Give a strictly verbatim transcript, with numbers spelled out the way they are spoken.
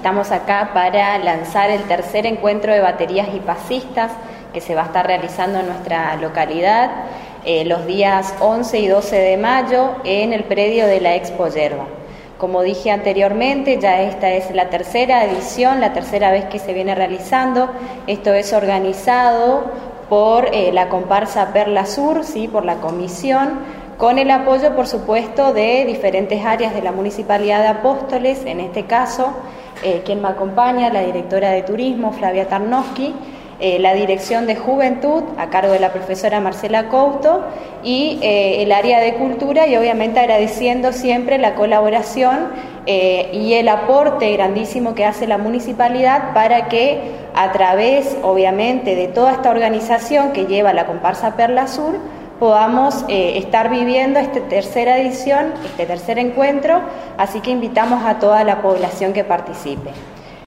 Estamos acá para lanzar el tercer encuentro de baterías y pasistas que se va a estar realizando en nuestra localidad eh, los días once y doce de mayo en el predio de la Expo Yerba. Como dije anteriormente, ya esta es la tercera edición, la tercera vez que se viene realizando. Esto es organizado por eh, la comparsa Perla Sur, ¿sí? Por la comisión, con el apoyo, por supuesto, de diferentes áreas de la Municipalidad de Apóstoles, en este caso, eh, quien me acompaña, la directora de Turismo, Flavia Tarnowski, eh, la Dirección de Juventud, a cargo de la profesora Marcela Couto, y eh, el área de Cultura, y obviamente agradeciendo siempre la colaboración eh, y el aporte grandísimo que hace la Municipalidad para que, a través, obviamente, de toda esta organización que lleva la comparsa Perla Sur, podamos eh, estar viviendo esta tercera edición, este tercer encuentro, así que invitamos a toda la población que participe.